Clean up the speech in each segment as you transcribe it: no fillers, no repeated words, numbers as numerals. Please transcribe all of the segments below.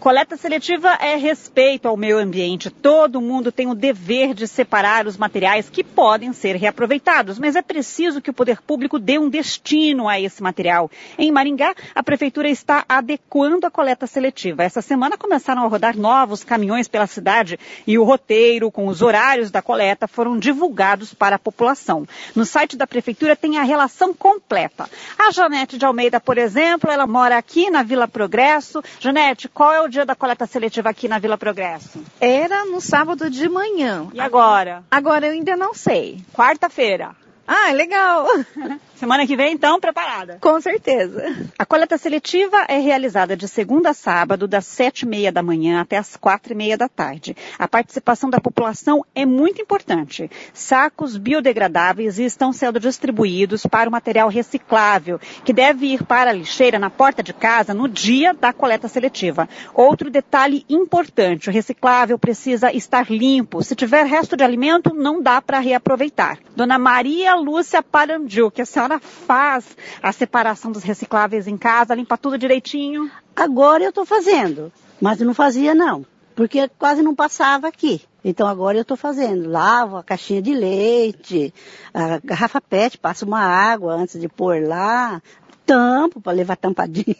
Coleta seletiva é respeito ao meio ambiente. Todo mundo tem o dever de separar os materiais que podem ser reaproveitados, mas é preciso que o poder público dê um destino a esse material. Em Maringá, a prefeitura está adequando a coleta seletiva. Essa semana começaram a rodar novos caminhões pela cidade e o roteiro com os horários da coleta foram divulgados para a população. No site da prefeitura tem a relação completa. A Janete de Almeida, por exemplo, ela mora aqui na Vila Progresso. Janete, qual é o dia da coleta seletiva aqui na Vila Progresso? Era no sábado de manhã. E agora? Agora eu ainda não sei. Quarta-feira. Ah, legal. Semana que vem, então, preparada? Com certeza. A coleta seletiva é realizada de segunda a sábado, das 7h30 da manhã até as 4h30 da tarde. A participação da população é muito importante. Sacos biodegradáveis estão sendo distribuídos para o material reciclável, que deve ir para a lixeira na porta de casa no dia da coleta seletiva. Outro detalhe importante, o reciclável precisa estar limpo. Se tiver resto de alimento, não dá para reaproveitar. Dona Maria Lúcia Parandiu, que a senhora faz a separação dos recicláveis em casa, limpa tudo direitinho? Agora eu estou fazendo, mas eu não fazia não, porque quase não passava aqui. Então agora eu estou fazendo, lavo a caixinha de leite, a garrafa PET, passo uma água antes de pôr lá, tampo para levar tampadinha.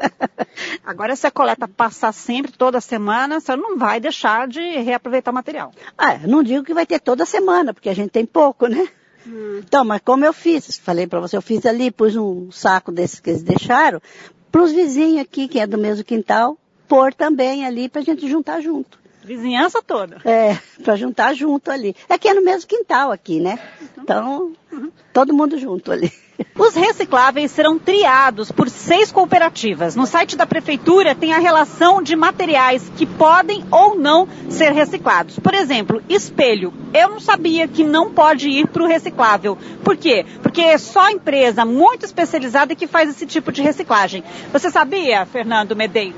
Agora se a coleta passar sempre, toda semana, a senhora não vai deixar de reaproveitar o material? Não digo que vai ter toda semana, porque a gente tem pouco, né? Então, mas como eu fiz, falei para você, eu fiz ali, pus um saco desses que eles deixaram, para os vizinhos aqui, que é do mesmo quintal, pôr também ali para a gente juntar junto. Vizinhança toda? Para juntar junto ali. É que é no mesmo quintal aqui, né? Então, todo mundo junto ali. Os recicláveis serão triados por 6 cooperativas. No site da prefeitura tem a relação de materiais que podem ou não ser reciclados. Por exemplo, espelho. Eu não sabia que não pode ir para o reciclável. Por quê? Porque é só empresa muito especializada que faz esse tipo de reciclagem. Você sabia, Fernando Medeiros?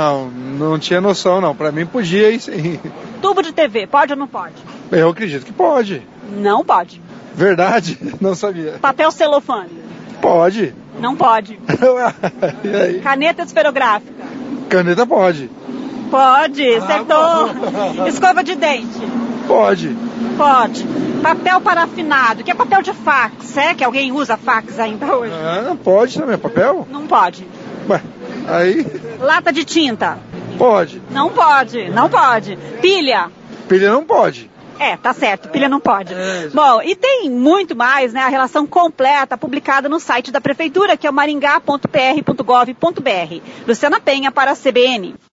Não tinha noção não. Para mim podia ir sim. Tubo de TV, pode ou não pode? Eu acredito que pode. Não pode. Verdade? Não sabia. Papel celofane? Pode. Não pode. E aí? Caneta esferográfica? Caneta pode. Pode, acertou. Escova de dente? Pode. Pode. Papel parafinado, que é papel de fax, que alguém usa fax ainda hoje? Pode também, papel? Não pode. Ué, aí... Lata de tinta? Pode. Não pode, não pode. Pilha? Pilha não pode. Tá certo, pilha não pode. Bom, e tem muito mais, né? A relação completa publicada no site da prefeitura, que é o maringá.pr.gov.br. Luciana Penha para a CBN.